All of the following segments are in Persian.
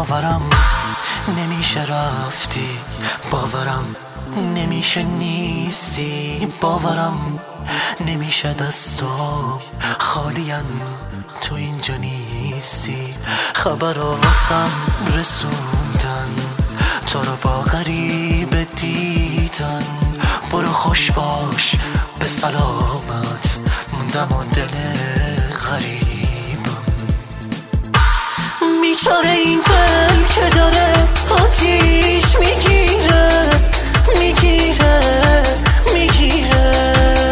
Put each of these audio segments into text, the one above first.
باورم نمیشه رفتی، باورم نمیشه نیستی، باورم نمیشه دستام خالین تو اینجا نیستی. خبر واسم رسوندن تو رو با غریبه دیدن، برو خوش باش به سلامت، موندم و دل غریبم. بیچاره این دل که داره آتیش میگیره میگیره میگیره،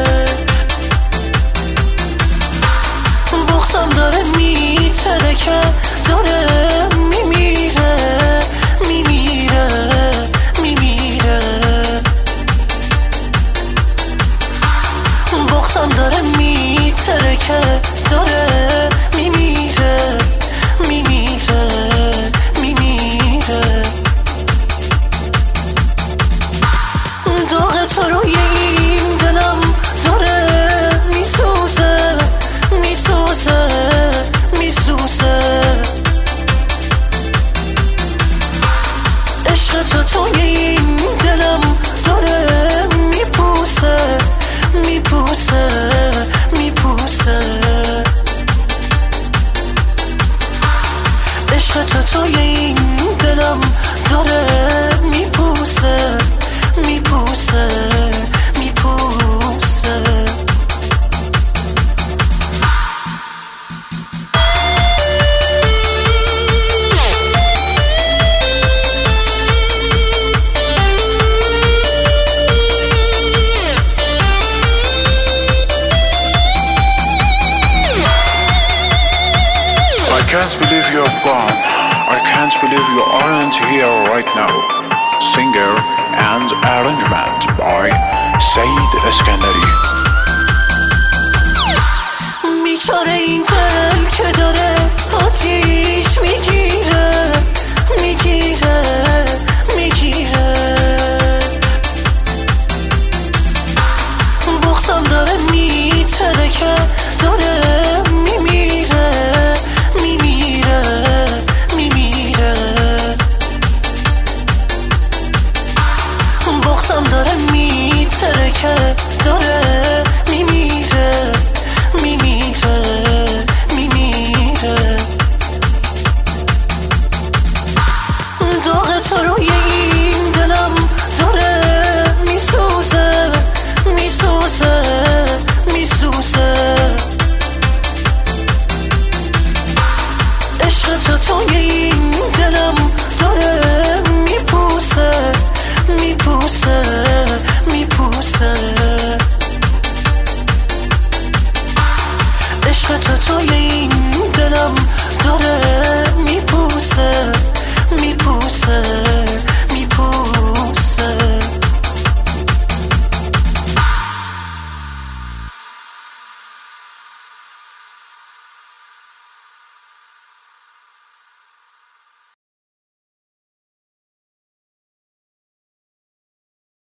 بغضم داره میترکه داره میمیره میمیره میمیره، بغضم داره میترکه داره میمیره میمیره میمیره. داغ تو روی این دلم داره میسوزه میسوزه میسوزه، عشق تو توی این دلم داره میپوسه میپوسه میپوسه، عشق تو توی این دلم داره میپوسه میپوسه میپوسه. I can't believe you're gone. I can't believe you aren't here right now. Singer and arrangement by Saeed Eskandari. بیچاره این دل که داره آتیش میگیره میگیره میگیره، بغضم داره میترکه داره میمیره میمیره میمیره، بغضم داره میترکه داره میمیره میمیره میمیره. داغ تو روی این دلم داره میسوزه میسوزه میسوزه، عشق تو توی این دلم داره میپوسه میپوسه میپوسه، عشق تو توی این دلم داره میپوسه میپوسه